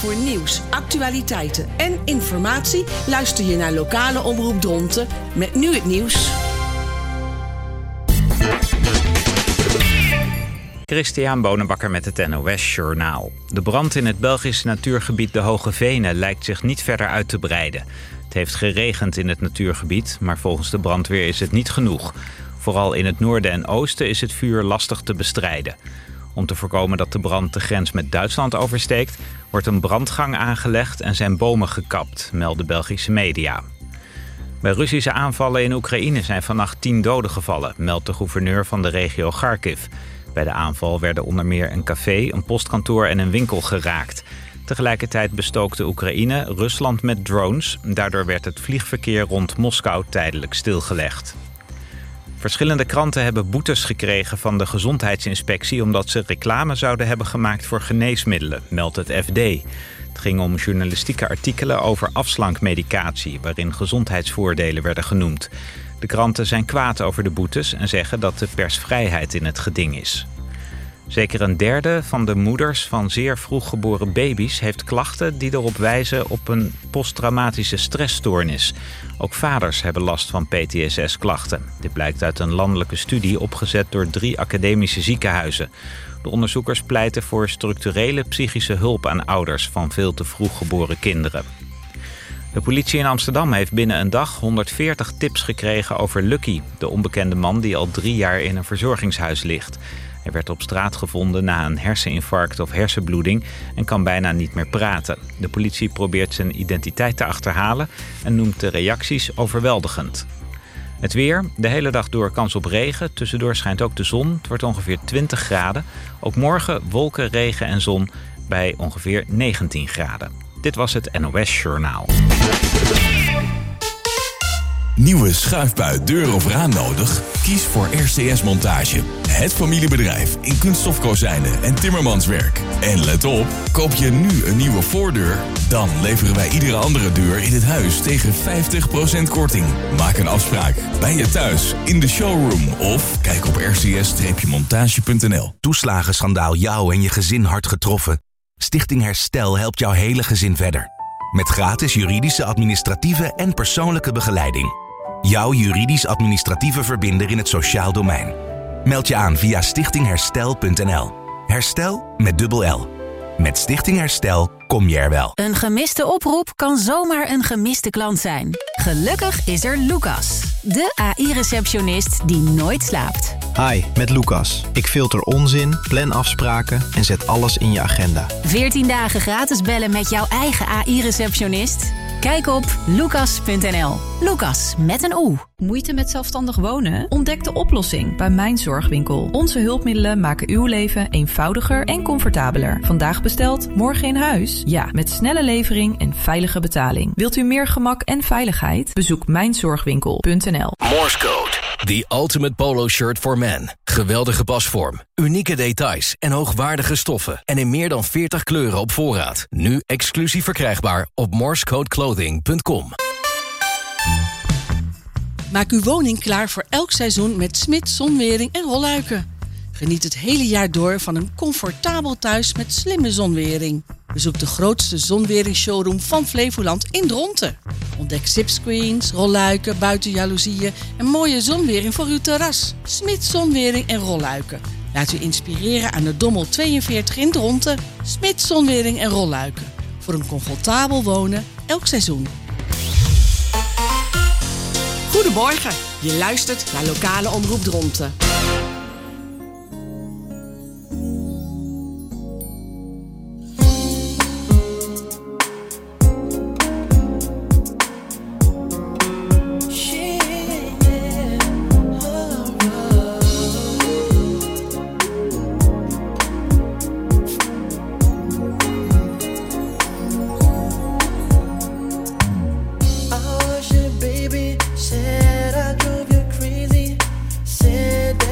Voor nieuws, actualiteiten en informatie luister je naar lokale omroep Dronten met nu het nieuws. Christian Bonenbakker met het NOS Journaal. De brand in het Belgische natuurgebied De Hoge Venen lijkt zich niet verder uit te breiden. Het heeft geregend in het natuurgebied, maar volgens de brandweer is het niet genoeg. Vooral in het noorden en oosten is het vuur lastig te bestrijden. Om te voorkomen dat de brand de grens met Duitsland oversteekt, wordt een brandgang aangelegd en zijn bomen gekapt, melden Belgische media. Bij Russische aanvallen in Oekraïne zijn vannacht 10 doden gevallen, meldt de gouverneur van de regio Kharkiv. Bij de aanval werden onder meer een café, een postkantoor en een winkel geraakt. Tegelijkertijd bestookte Oekraïne Rusland met drones. Daardoor werd het vliegverkeer rond Moskou tijdelijk stilgelegd. Verschillende kranten hebben boetes gekregen van de gezondheidsinspectie omdat ze reclame zouden hebben gemaakt voor geneesmiddelen, meldt het FD. Het ging om journalistieke artikelen over afslankmedicatie, waarin gezondheidsvoordelen werden genoemd. De kranten zijn kwaad over de boetes en zeggen dat de persvrijheid in het geding is. Zeker een derde van de moeders van zeer vroeg geboren baby's heeft klachten die erop wijzen op een posttraumatische stressstoornis. Ook vaders hebben last van PTSS-klachten. Dit blijkt uit een landelijke studie opgezet door 3 academische ziekenhuizen. De onderzoekers pleiten voor structurele psychische hulp aan ouders van veel te vroeg geboren kinderen. De politie in Amsterdam heeft binnen een dag 140 tips gekregen over Lucky, de onbekende man die al 3 jaar in een verzorgingshuis ligt. Hij werd op straat gevonden na een herseninfarct of hersenbloeding en kan bijna niet meer praten. De politie probeert zijn identiteit te achterhalen en noemt de reacties overweldigend. Het weer, de hele dag door kans op regen. Tussendoor schijnt ook de zon. Het wordt ongeveer 20 graden. Ook morgen wolken, regen en zon bij ongeveer 19 graden. Dit was het NOS Journaal. Nieuwe schuifbui, deur of raam nodig? Kies voor RCS Montage. Het familiebedrijf in kunststofkozijnen en timmermanswerk. En let op, koop je nu een nieuwe voordeur, dan leveren wij iedere andere deur in het huis tegen 50% korting. Maak een afspraak bij je thuis, in de showroom of kijk op rcs-montage.nl. Toeslagenschandaal jou en je gezin hard getroffen? Stichting Herstel helpt jouw hele gezin verder. Met gratis juridische, administratieve en persoonlijke begeleiding. Jouw juridisch-administratieve verbinder in het sociaal domein. Meld je aan via stichtingherstel.nl. Herstel met dubbel L. Met Stichting Herstel kom je er wel. Een gemiste oproep kan zomaar een gemiste klant zijn. Gelukkig is er Lucas, de AI-receptionist die nooit slaapt. Hi, met Lucas. Ik filter onzin, plan afspraken en zet alles in je agenda. 14 dagen gratis bellen met jouw eigen AI-receptionist? Kijk op lucas.nl. Lucas met een O. Moeite met zelfstandig wonen? Ontdek de oplossing bij Mijn Zorgwinkel. Onze hulpmiddelen maken uw leven eenvoudiger en comfortabeler. Vandaag besteld, morgen in huis? Ja, met snelle levering en veilige betaling. Wilt u meer gemak en veiligheid? Bezoek mijnzorgwinkel.nl. Morse Code. The ultimate polo shirt for men. Geweldige pasvorm, unieke details en hoogwaardige stoffen. En in meer dan 40 kleuren op voorraad. Nu exclusief verkrijgbaar op morsecodeclothing.com. Maak uw woning klaar voor elk seizoen met Smits Zonwering en Rolluiken. Geniet het hele jaar door van een comfortabel thuis met slimme zonwering. Bezoek de grootste zonweringsshowroom van Flevoland in Dronten. Ontdek zipscreens, rolluiken, buitenjaloezieën en mooie zonwering voor uw terras. Smits Zonwering en Rolluiken. Laat u inspireren aan de Dommel 42 in Dronten. Smits Zonwering en Rolluiken. Voor een comfortabel wonen elk seizoen. Goedemorgen, je luistert naar lokale omroep Dronten. Said I drove you crazy. Said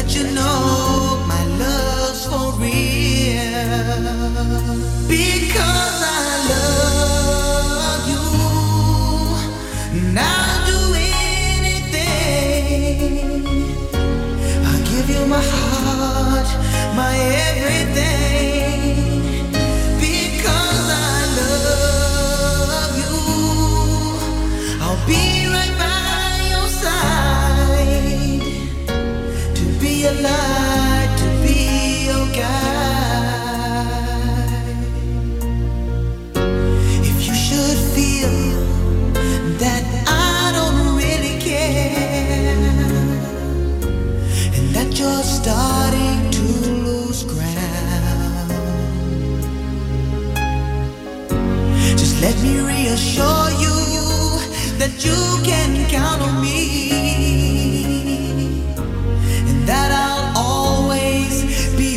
let you know my love's for real. Because I love you, and I'll do anything. I'll give you my heart, my everything. Because I love you, I'll be right by your side. To be a light, to be your guide. If you should feel that I don't really care, and that you're starting to lose ground, just let me reassure you that you can count on me, and that I'll always be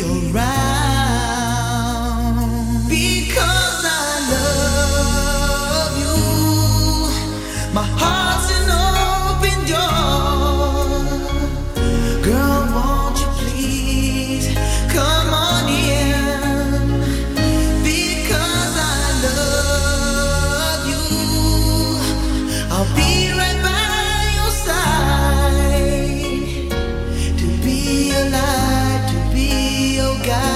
around. Because I love you, my heart's an open door. Girl, won't you please come on in? Because I love you, I'll be right by your side. To be a light, to be your guide.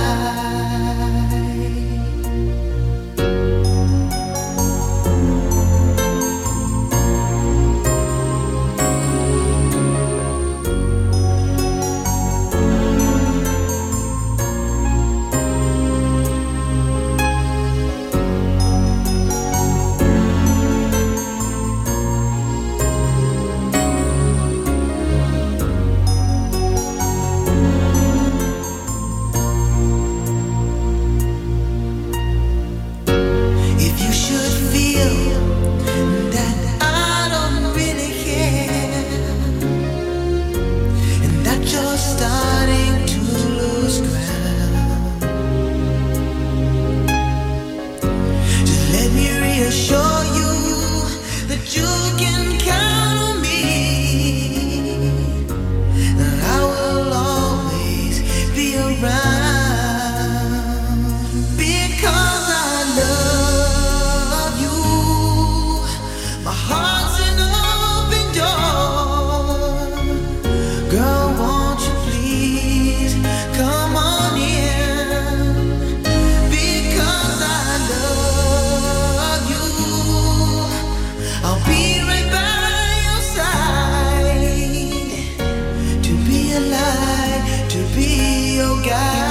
If you should feel that I don't really care, and that you're starting to lose ground, just let me reassure you that you can count on me, that I will always be around. Because I love you, my heart's an open door. Girl, won't you please come on in? Because I love you, I'll be right by your side. To be a light, to be your guide.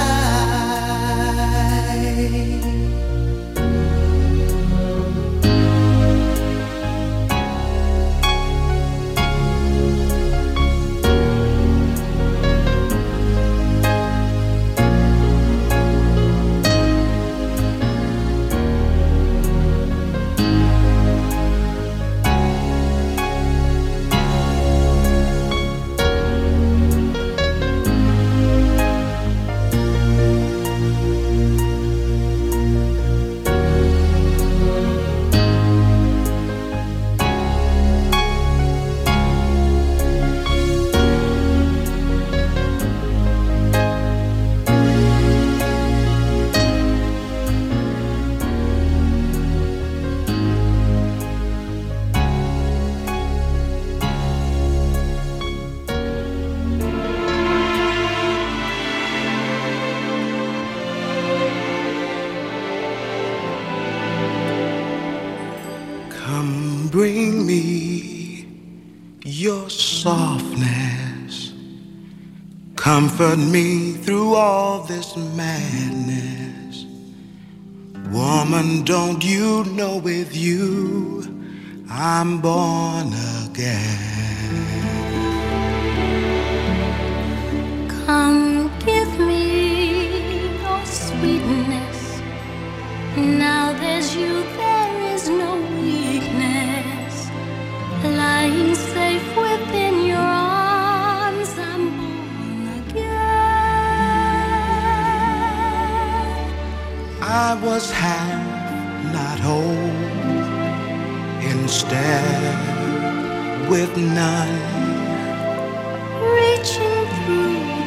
Come bring me your softness. Comfort me through all this madness. Woman, don't you know with you I'm born again? Come give me your sweetness. Now there's you, there is no weakness. Lying safe within your arms, I'm born again. I was half, not whole, instead with none. Reaching through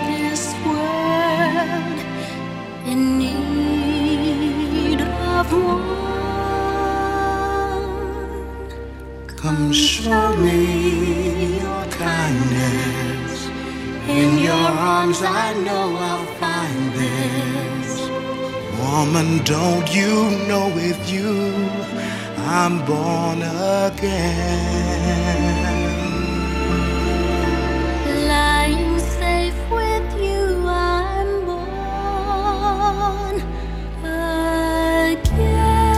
your arms I know I'll find this. Woman, don't you know with you I'm born again. Lying safe with you, I'm born again.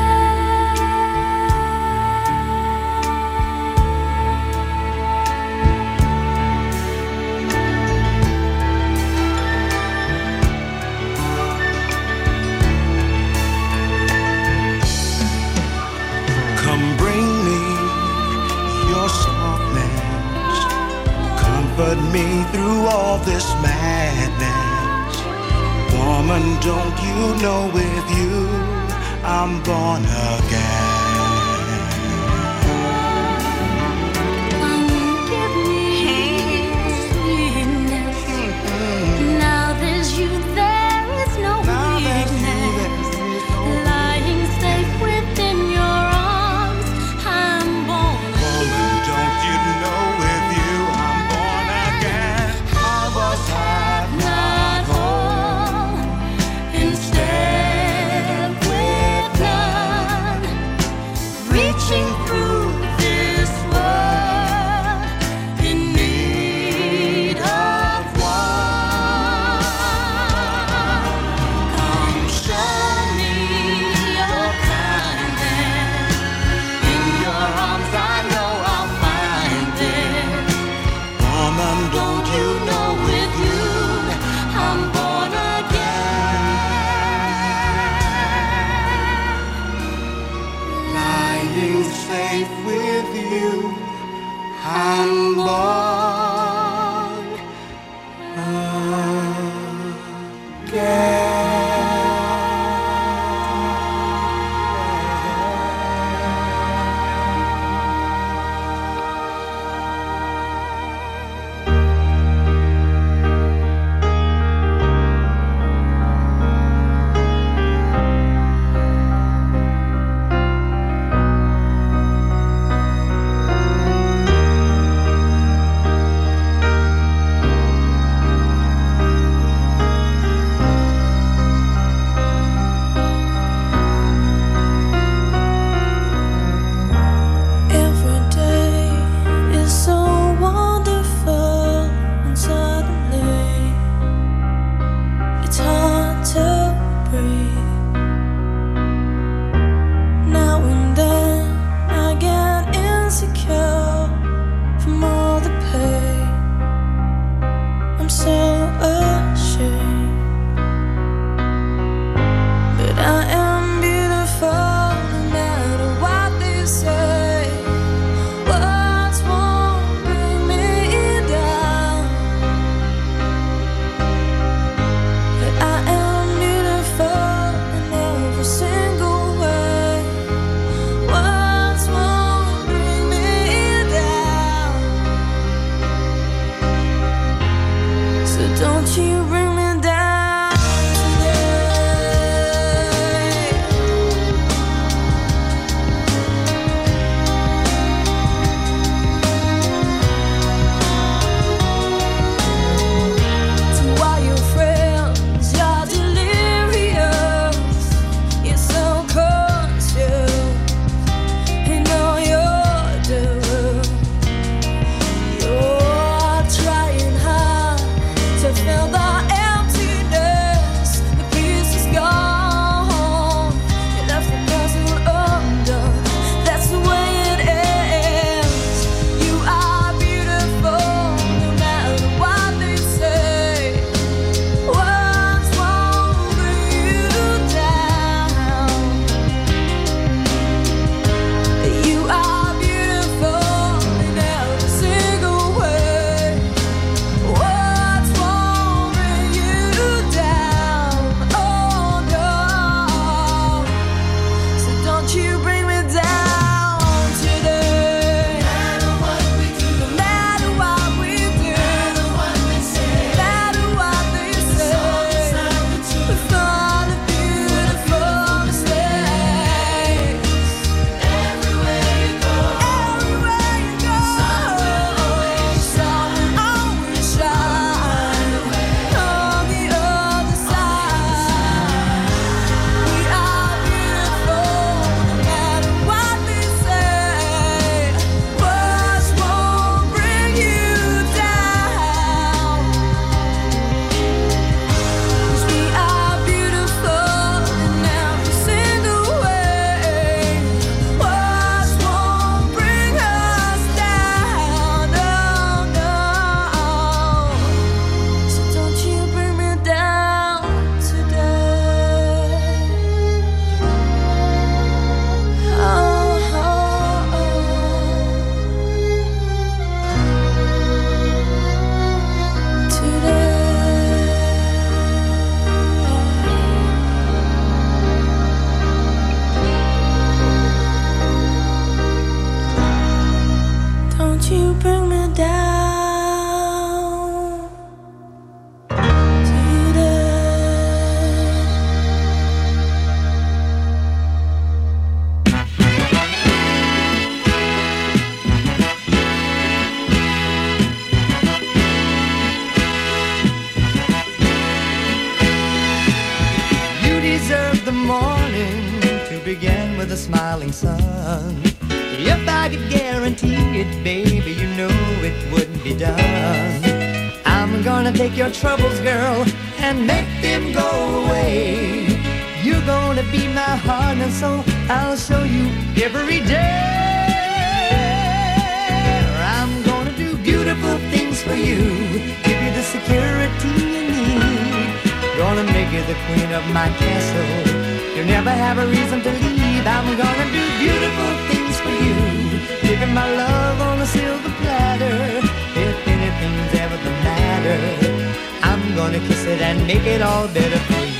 Come bring me your softness, comfort me through all this madness. Woman, don't you know with you I'm born again. Come give me sweetness. Now there's you, there is no weakness. Lying safe within your arms, I'm born Woman, don't you know with you I'm born again. I was half not whole, instead with none, reaching through this world in need of one. Come show me your kindness. In your arms I know I'll find it. woman, don't you know with you I'm born again. Lying safe with you, I'm born Every day is so wonderful, and suddenly it's hard to breathe. Now and then I get insecure from all the pain. I'm so ashamed, but I am beautiful no matter what they say. Words won't bring me down, but I am beautiful in every single way. Words won't bring me down, so don't you bring me down. with the smiling sun. If I could guarantee it, baby, you know it wouldn't be done. I'm gonna take your troubles, girl, and make them go away. You're gonna be my heart and soul, I'll show you every day. I'm gonna do beautiful things for you, give you the security you need. Gonna make you the queen of my castle, you'll never have a reason to leave. I'm gonna do beautiful things for you, giving my love on a silver platter. If anything's ever the matter, I'm gonna kiss it and make it all better for you.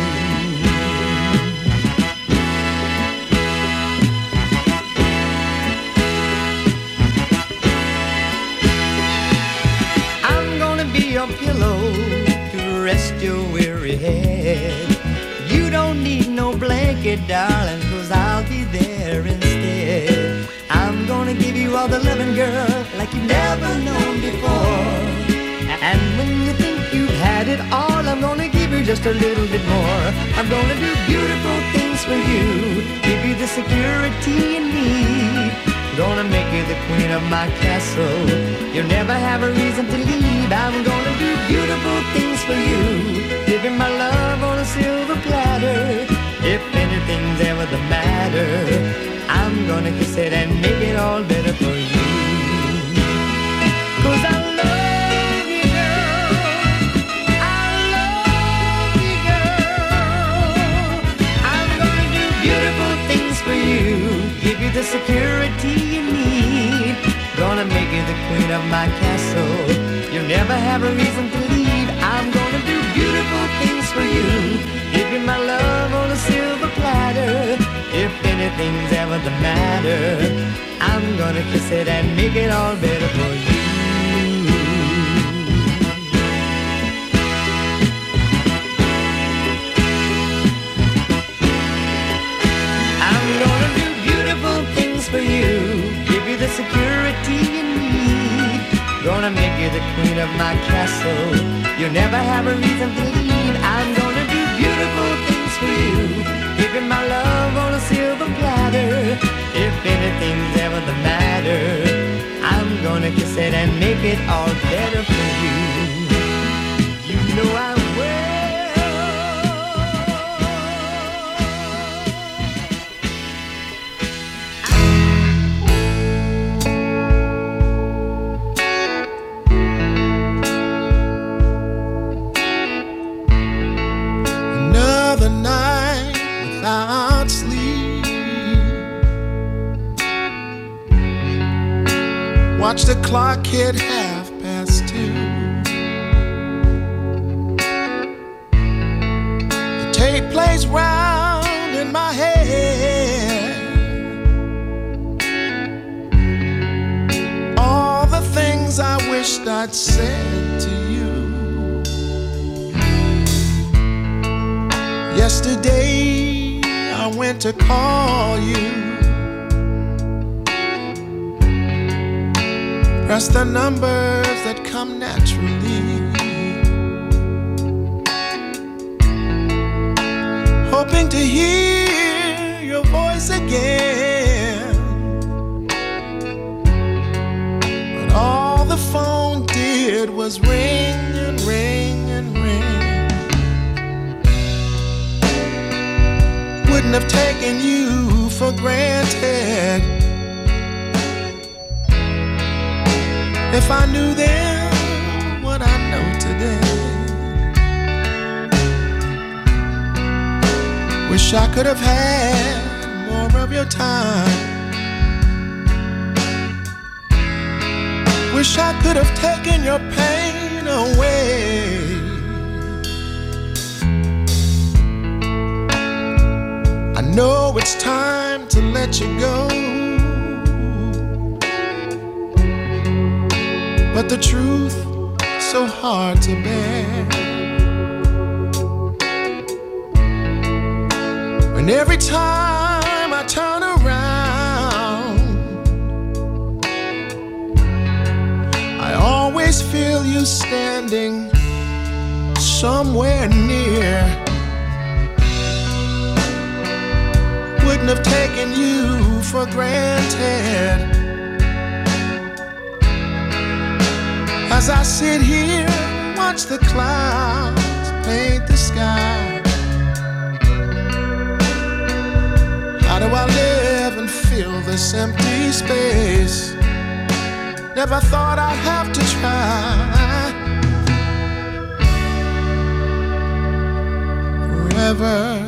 I'm gonna be your pillow to rest your weary head. You don't need no blanket, darling, 'cause I'll be there instead. I'm gonna give you all the loving, girl, like you've never known before. And when you think you've had it all, I'm gonna give you just a little bit more. I'm gonna do beautiful things for you, give you the security you need. Gonna make you the queen of my castle, you'll never have a reason to leave. I'm gonna do beautiful things for you, giving my love on a silver platter. If anything's ever the matter, I'm gonna kiss it and make it all better for you. 'Cause I love you, girl, I love you, girl. I'm gonna do beautiful things for you, give you the security you need. Gonna make you the queen of my castle, you'll never have a reason to leave. I'm gonna do beautiful things for you, give you my love on a silver platter. If anything's ever the matter, I'm gonna kiss it and make it all better for you. I'm gonna do beautiful things for you, give you the security you need. Gonna make you the queen of my castle, you'll never have a reason to leave. I'm gonna do beautiful things for you, giving my love on a silver platter. If anything's ever the matter, I'm gonna kiss it and make it all better for you. You know I will. Another night without sleep, watch the clock hit 2:30. The tape plays round in my head, all the things I wished I'd said to you. Yesterday I went to call you, press the numbers that come naturally, hoping to hear your voice again. But all the phone did was ring and ring and ring. Wouldn't have taken you for granted if I knew then what I know today. Wish I could have had more of your time. Wish I could have taken your pain away. I know it's time to let you go, but the truth so hard to bear. And every time I turn around, I always feel you standing somewhere near. wouldn't have taken you for granted. As I sit here, watch the clouds paint the sky. How do I live and fill this empty space? Never thought I'd have to try. Forever.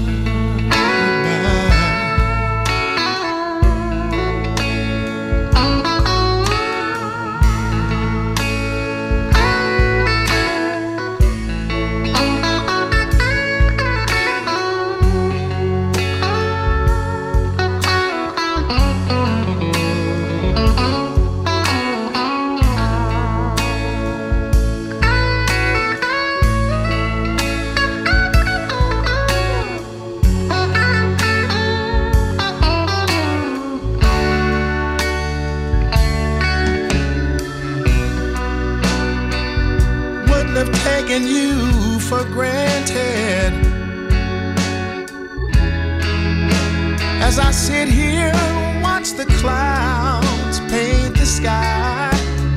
You for granted. As I sit here, watch the clouds paint the sky.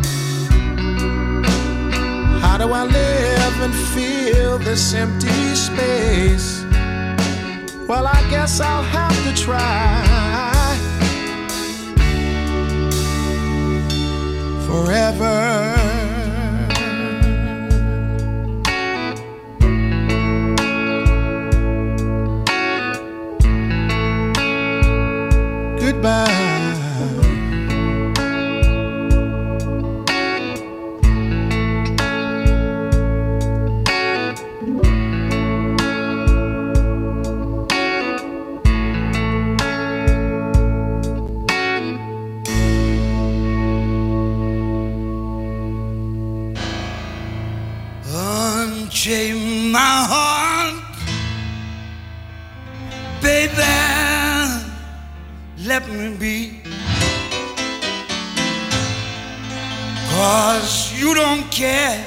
How do I live and feel this empty space? Well, I guess I'll have to try. Forever. Unchain my heart, baby, let me be. 'Cause you don't care.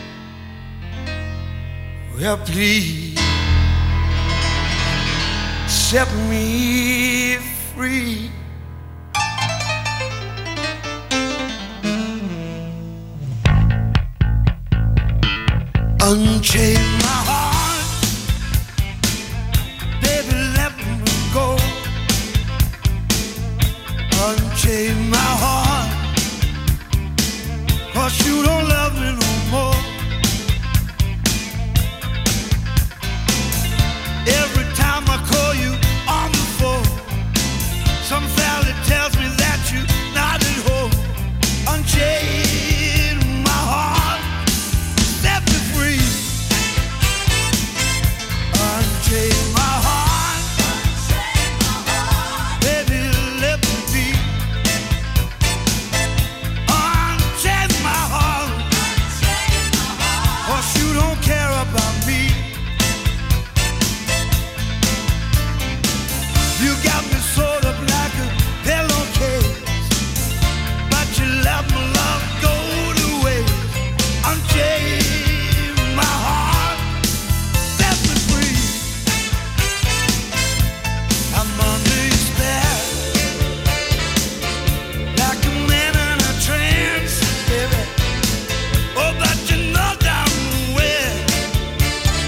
Well, please set me free. Unchain my heart, baby, let me go. Unchain my heart, 'cause you don't love me no more. Every time I call you on the phone, some fella tells me that you're not at home. Unchain my heart, set me free. Unchain my heart, baby, let me be. Unchain my heart, 'cause you don't care about me. You got me sort of like a pillowcase, but you let my love go to waste. Unchain my heart, set me free. I'm under your spell, like a man in a trance, baby. Oh, but you know damn well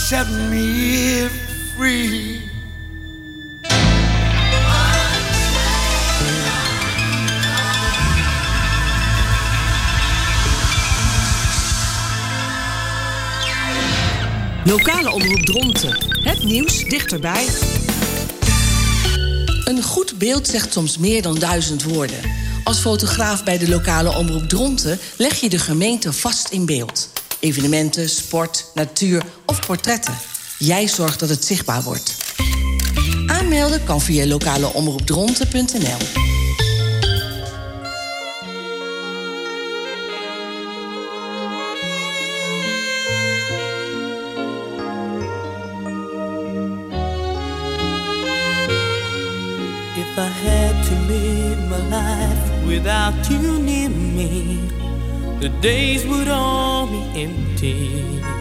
set me free. Lokale omroep Dronten. Het nieuws dichterbij. Een goed beeld zegt soms meer dan 1000 woorden. Als fotograaf bij de lokale omroep Dronten leg je de gemeente vast in beeld. Evenementen, sport, natuur of portretten. Jij zorgt dat het zichtbaar wordt. Aanmelden kan via lokaleomroepdronten.nl. If I had to live my life without you near me, the days would all be empty.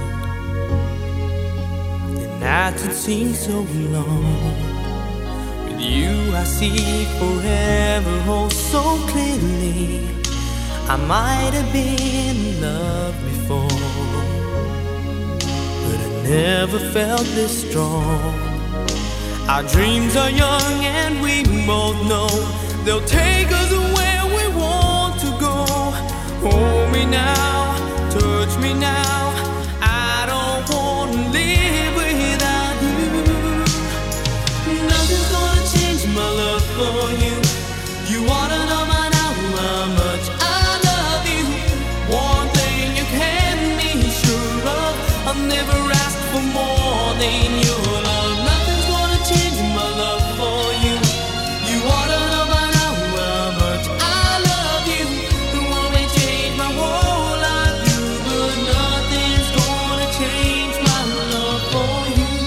The nights would seem so long. With you I see forever, oh so clearly. I might have been in love before, but I never felt this strong. Our dreams are young and we both know they'll take us where we want to go. Hold me now, touch me now. I don't want to live without you. Nothing's gonna change my love for you. You wanna know by now how much I love you. One thing you can be sure of, I'll never ask for more than your love. Change my love for you. You wanna know by now how much I love you. The one may change my whole life, but nothing's gonna change my love for you.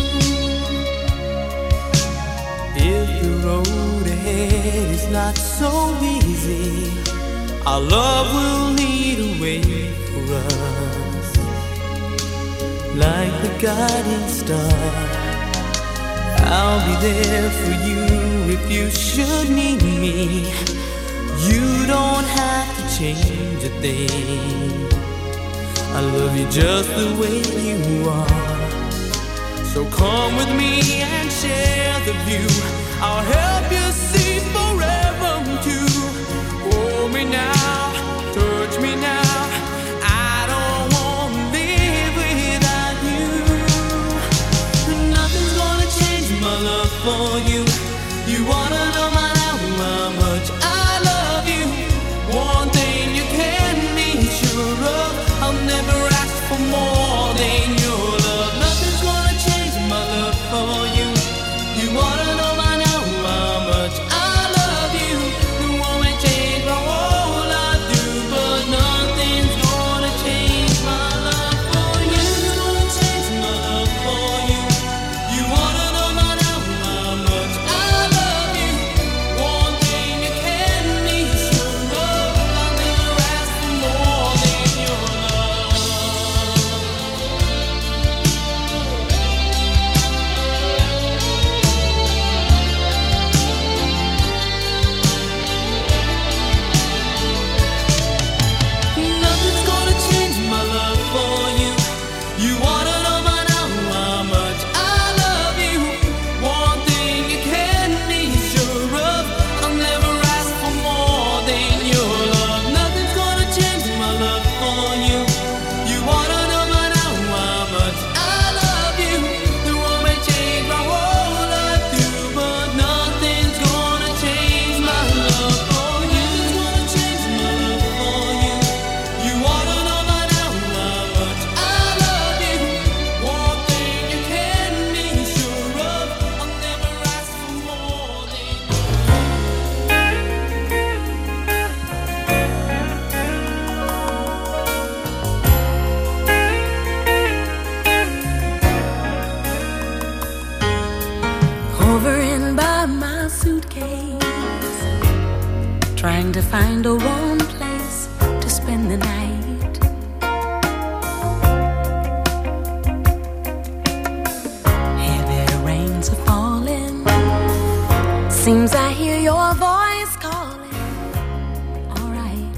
If the road ahead is not so easy, our love will lead a way for us, like the guiding star. I'll be there for you if you should need me. You don't have to change a thing. I love you just the way you are. So come with me and share the view. I'll help you see forever too. Hold me now, touch me now. I don't want to live without you. Nothing's gonna change my love for you. You wanna know by now how much I love you. One thing you can be sure of, I'll never ask for more than your love. Nothing's gonna change my love for you. You wanna know by now how much I love you. The one may change my whole life too, but nothing's gonna change my love for you. Nothing's gonna change my love for you. You wanna know by now how much I love you. One thing you can be sure of, I'll never ask for more than your love. Nothing's gonna change my love for you. You wanna know by now how much I love you. One thing you can be sure of, I'll never ask for more than your love. Nothing's gonna change my love for you. You wanna know by now how much I love you. The one may change my whole life too, but nothing's gonna change my love for you. Nothing's gonna change my love for you. You wanna know by now how much I love you. One thing you can be sure of, I'll never ask for more than. Hovering by my suitcase, trying to find a warm place to spend the night. Heavy rains are falling, seems I hear your voice calling. All right.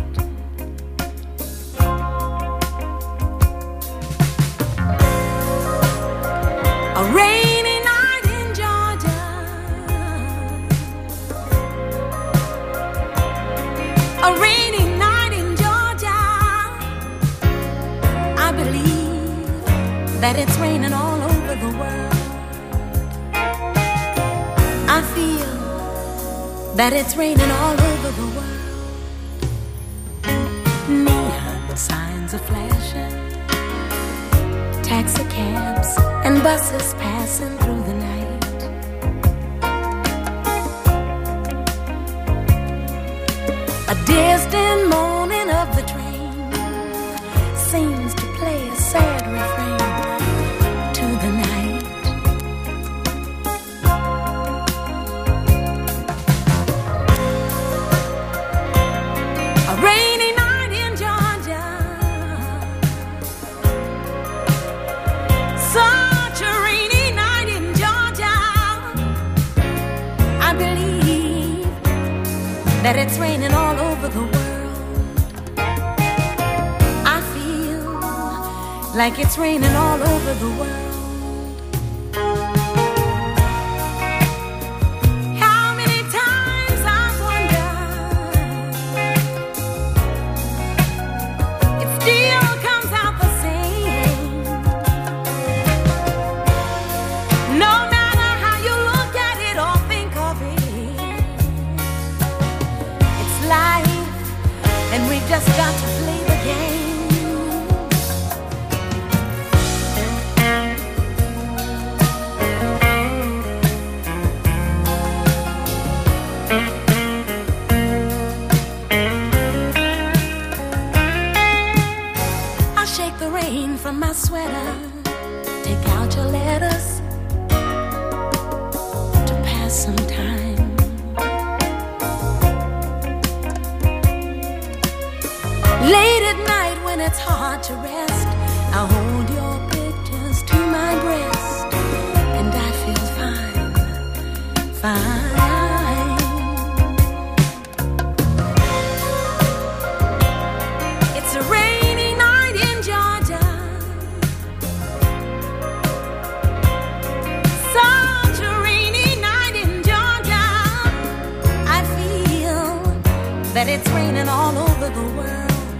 that it's raining all over the world. I feel that it's raining all over the world. Neon signs are flashing, taxi cabs and buses passing through the night. A distant moaning of the train seems to play a sad refrain to the night. A rainy night in Georgia, such a rainy night in Georgia. I believe that it's raining all over the world. I feel like it's raining all over the world. How many times I've wondered, it still comes out the same. No matter how you look at it or think of it, it's life, and we've just got to play the game. I shake the rain from my sweater, take out your letters to pass some time. Late at night when it's hard to rest, I hold your pictures to my breast, and I feel fine, fine. It's a rainy night in Georgia, such a rainy night in Georgia. I feel that it's raining all over the world.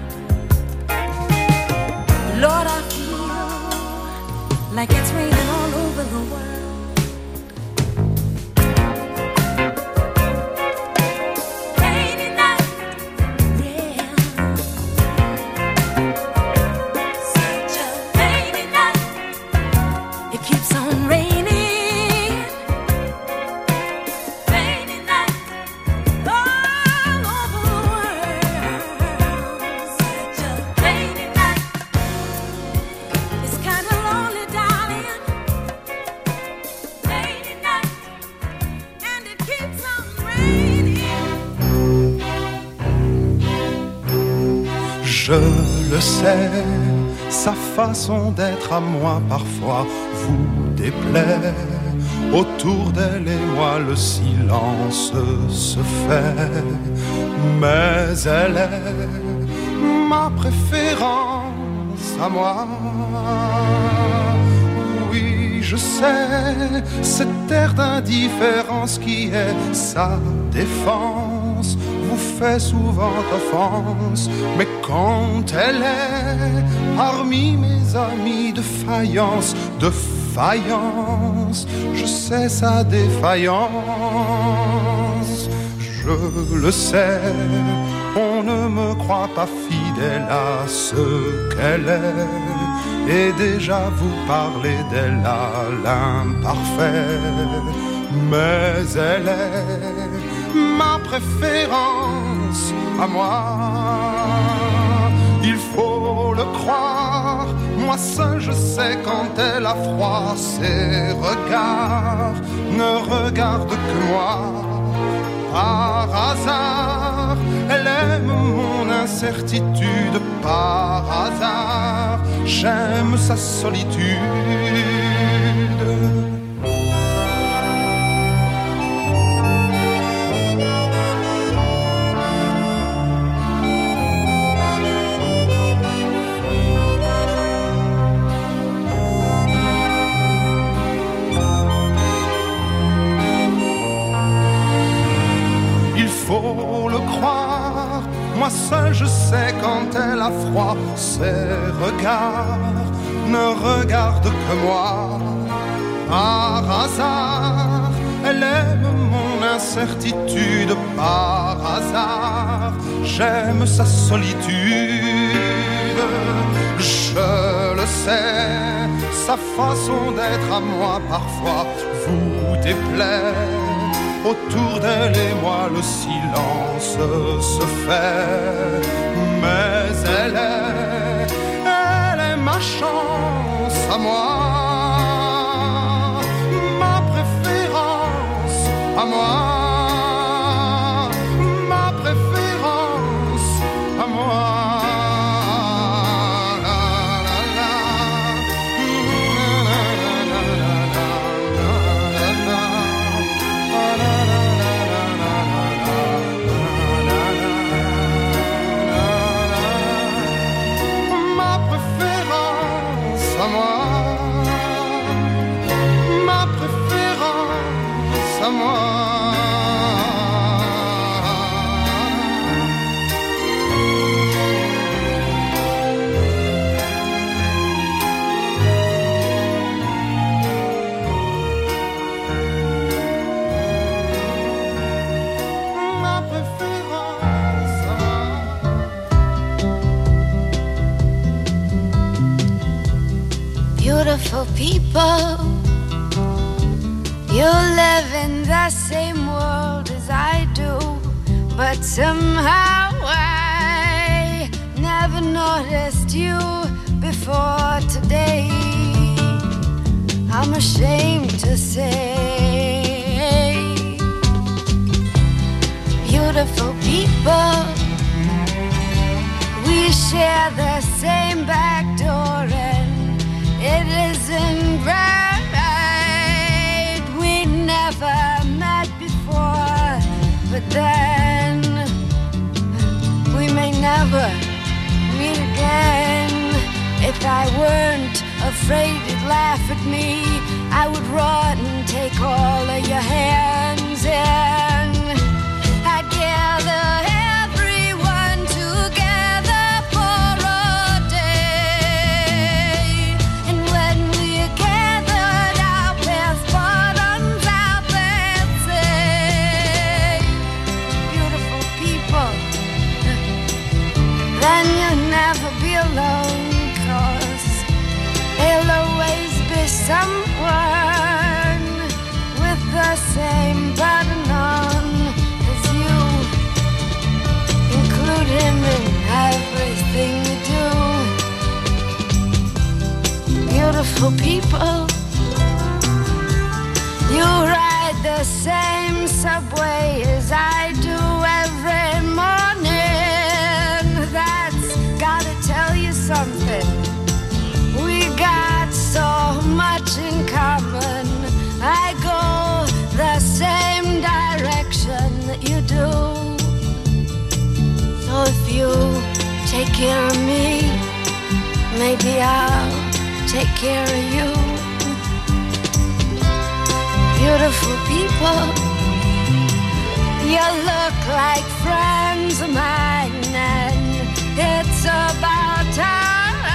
Lord, I feel like it's raining all over the world. Rainy night, yeah. Such a rainy night. It keeps on raining. Rainy night, all over the world. Such a rainy night. It's kind of lonely, darling. Rainy night, and it keeps on raining. Je le sais, sa façon d'être à moi parfois vous déplaît. Autour d'elle et moi le silence se fait, mais elle est ma préférence à moi. Oui, je sais, cette air d'indifférence qui est sa défense vous fait souvent offense, mais quand elle est parmi mes amis de faïence, je sais sa défaillance. Je le sais, on ne me croit pas fidèle à ce qu'elle est, et déjà vous parlez d'elle à l'imparfait, mais elle est ma préférence à moi. Il faut le croire, moi seul je sais quand elle a froid, ses regards ne regardent que moi. Par hasard, elle aime mon incertitude, par hasard, j'aime sa solitude. Faut le croire, moi seul je sais quand elle a froid, ses regards ne regarde que moi. Par hasard, elle aime mon incertitude. Par hasard, j'aime sa solitude. Je le sais, sa façon d'être à moi parfois vous déplaît. Autour d'elle et moi le silence se fait. Mais elle est ma chance à moi, ma préférence à moi, ma préférence à moi. Beautiful people, you live in the same world as I do, but somehow I never noticed you before today. I'm ashamed to say, beautiful people, we share the same back door and it isn't right. We never met before, but then we may never meet again. If I weren't afraid you'd laugh at me, I would run and take all of your hands and I'd gather everyone together for a day. And when we're gathered, I'll pass buttons out that say, beautiful people, then you'll never be alone. There'll always be someone with the same button on as you. Include him in everything you do. Beautiful people, you ride the same subway as I do every morning. That's gotta tell you something. We got so much in common. I go the same direction that you do. So if you take care of me, maybe I'll take care of you. Beautiful people, you look like friends of mine, and it's about time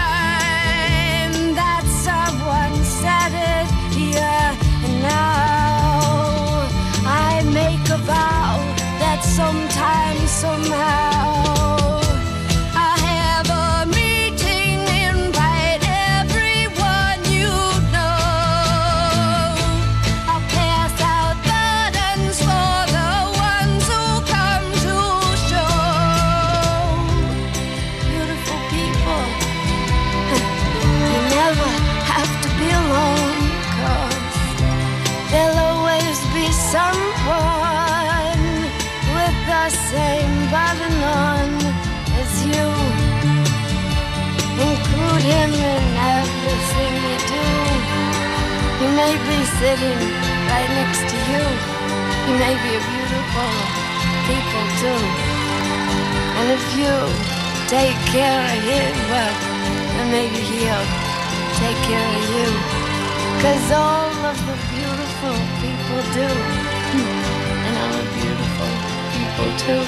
someone said it here and now. I make a vow that sometime, somehow, I'll have a meeting, invite everyone you know. I'll pass out buttons for the ones who come to show. Beautiful people, you never have to be alone, 'cause there'll always be someone with the same button on as you. Include him in everything you do. He may be sitting right next to you. He may be a beautiful people too. And if you take care of him, well, then maybe he'll take care of you, 'cause all of the beautiful people do, and I'm a beautiful people too.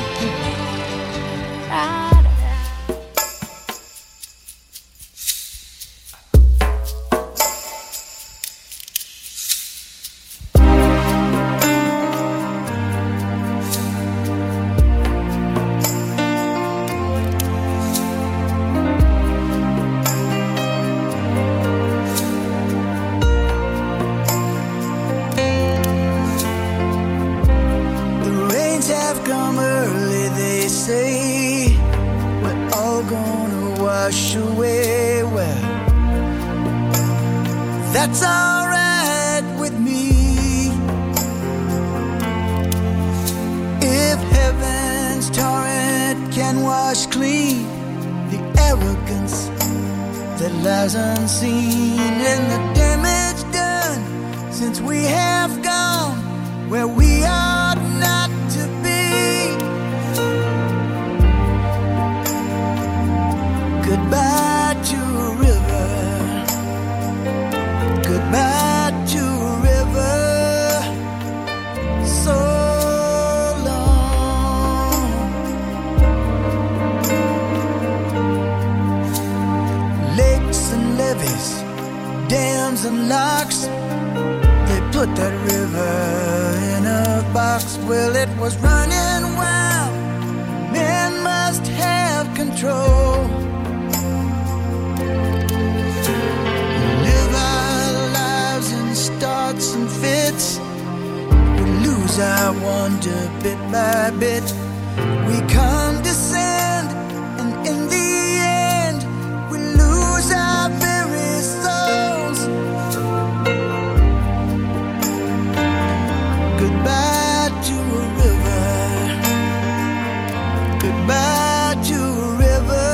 come early, they say. We're all gonna wash away. Well, that's alright with me. If heaven's torrent can wash clean the arrogance that lies unseen and the damage done since we have gone where we ought not to be. Goodbye to a river. Goodbye to a river. So long. Lakes and levees, dams and locks, they put that river in a box. Well, it was running wild. Men must have control. Live our lives in starts and fits. We lose our wonder bit by bit. We condescend, and in the end, we lose our very souls. Goodbye to a river. Goodbye to a river.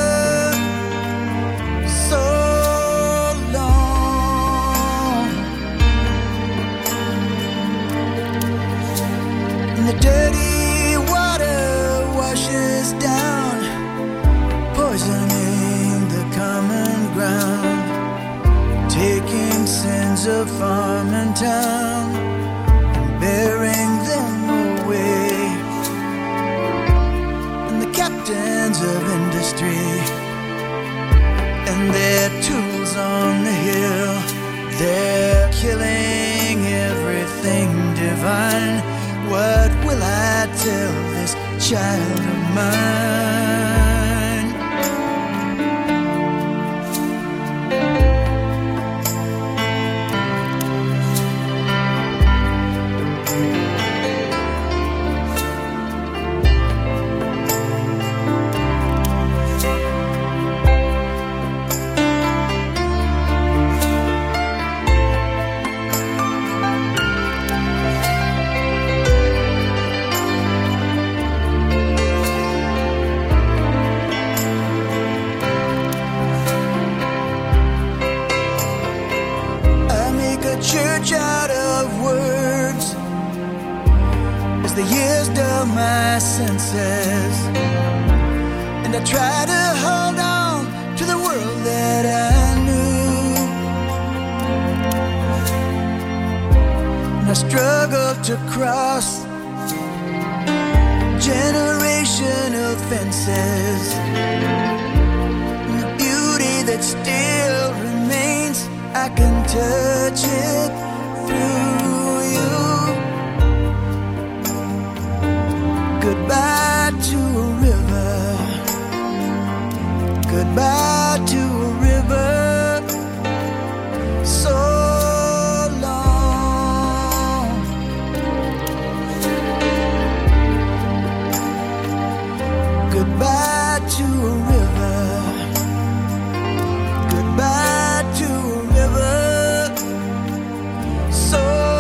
So long. And the dirty water washes down, poisoning the common ground, taking sins of farm and town, bearing them away. And the captains of industry and their tools on the hill, they're killing everything divine. What will I tell this child of mine? Church out of words as the years dull my senses, and I try to hold on to the world that I knew, and I struggle to cross generational fences, and the beauty that still remains, I can touch it through you. Goodbye to a river. Goodbye to a river. So long. Goodbye to a river. Goodbye to a river. So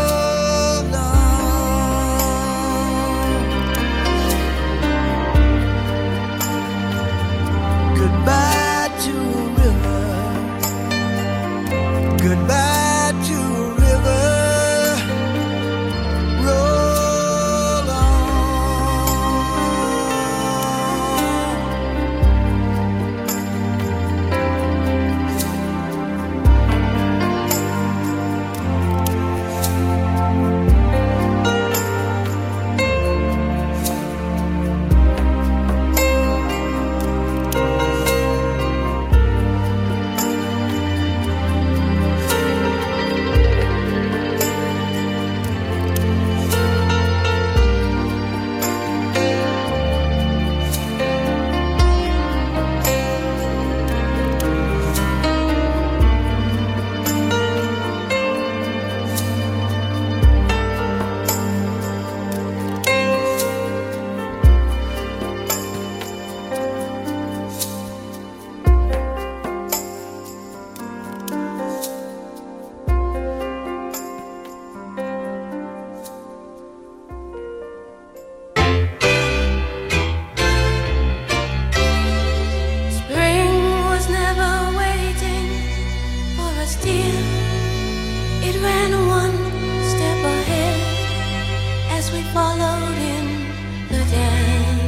as we followed in the dance.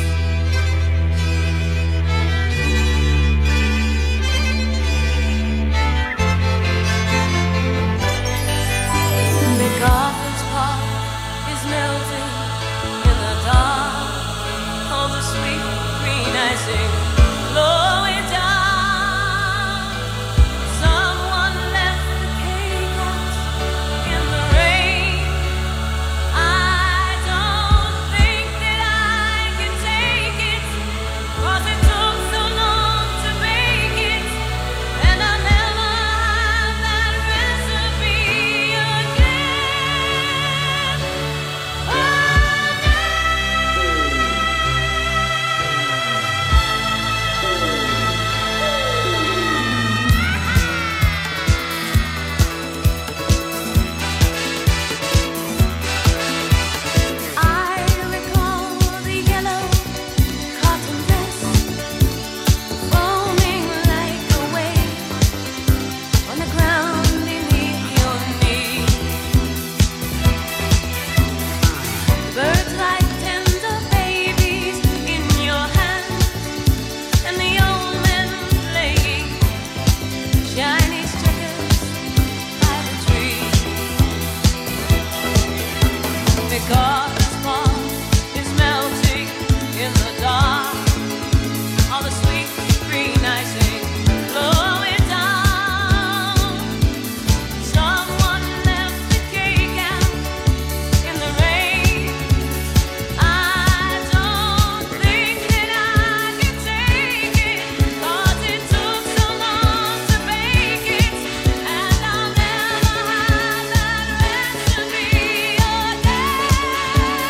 MacArthur's Park is melting in the dark. All the sweet green icing flowing down. Someone left the cake out in the rain. I don't think that I can take it, 'cause it took so long to make it, and I'll never have that recipe again. I recall the yellow cotton dress foaming like a wave on the ground beneath your knee. Birds like tender babies in your hands, and the old men playing Chinese checkers by the tree. MacArthur's Park is melting in the dark. All the sweet green icing flowing down. Someone left the cake out in the rain. I don't think that I can take it, 'cause it took so long to bake it, and I'll never have that recipe again.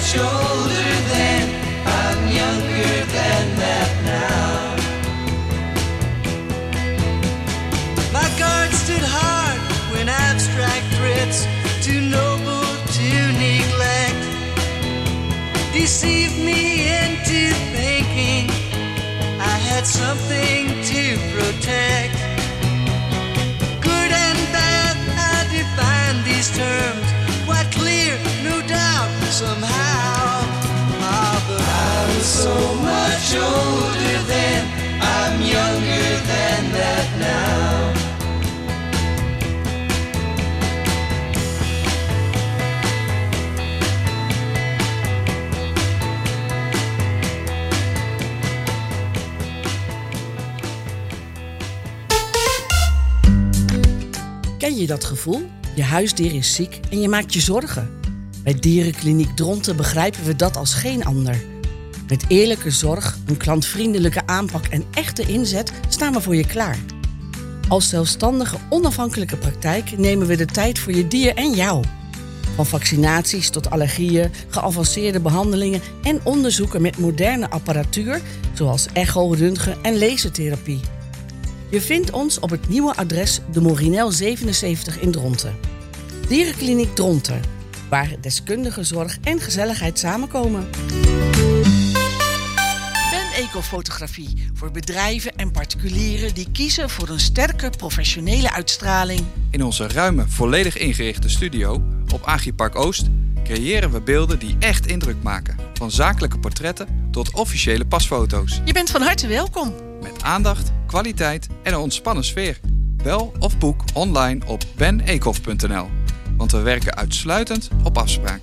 much older then, I'm younger than that now. My guard stood hard when abstract threats, too noble to neglect, deceived me into thinking I had something to protect. Good and bad, I define these terms quite clear, no doubt, somehow. But I was so much older then, I'm younger than that now. Ken je dat gevoel? Je huisdier is ziek en je maakt je zorgen. Bij Dierenkliniek Dronten begrijpen we dat als geen ander. Met eerlijke zorg, een klantvriendelijke aanpak en echte inzet staan we voor je klaar. Als zelfstandige, onafhankelijke praktijk nemen we de tijd voor je dier en jou. Van vaccinaties tot allergieën, geavanceerde behandelingen en onderzoeken met moderne apparatuur, zoals echo, röntgen en lasertherapie. Je vindt ons op het nieuwe adres de Morinel 77 in Dronten. Dierenkliniek Dronten, waar deskundige zorg en gezelligheid samenkomen. Ben Ecofotografie voor bedrijven en particulieren die kiezen voor een sterke professionele uitstraling. In onze ruime, volledig ingerichte studio op Agripark Oost creëren we beelden die echt indruk maken. Van zakelijke portretten tot officiële pasfoto's. Je bent van harte welkom. Met aandacht, kwaliteit en een ontspannen sfeer. Bel of boek online op benecof.nl. Want we werken uitsluitend op afspraak.